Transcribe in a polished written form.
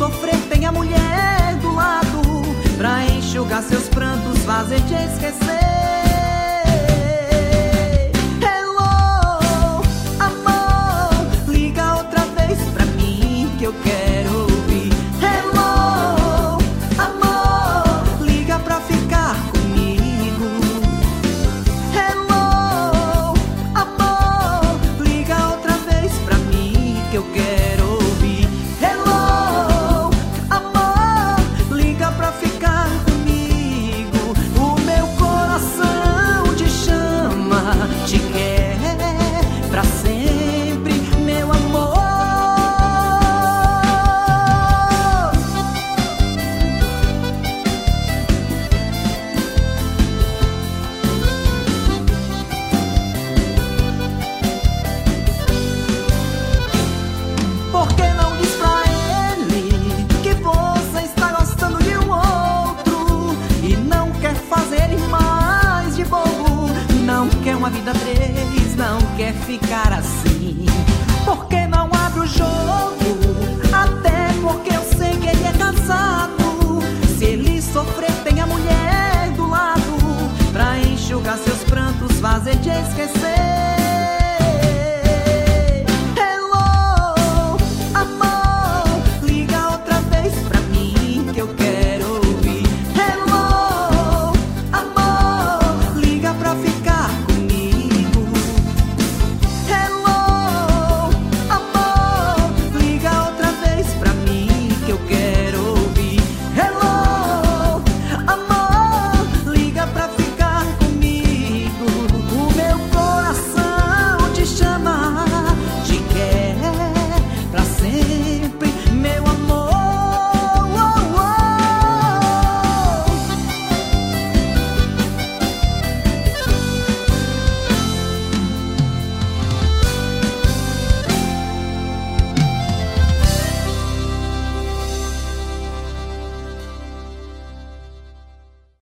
sofrer tem a mulher do lado pra enxugar seus prantos, fazer te esquecer. Hello, amor, liga outra vez pra mim que eu quero ouvir. Hello, amor, liga pra ficar comigo. Hello, amor, liga outra vez pra mim que eu quero ouvir. Hello, amor, liga pra ficar comigo. O meu coração te chama, te quer pra sempre, meu amor. Por que não diz pra ele que você está gostando de um outro e não quer fazer ele mais de bobo? Não quer uma vida três, não quer ficar assim. Por que não abre o jogo? Até porque eu sei que ele é casado. Se ele sofrer tem a mulher do lado pra enxugar seus prantos, fazer te esquecer.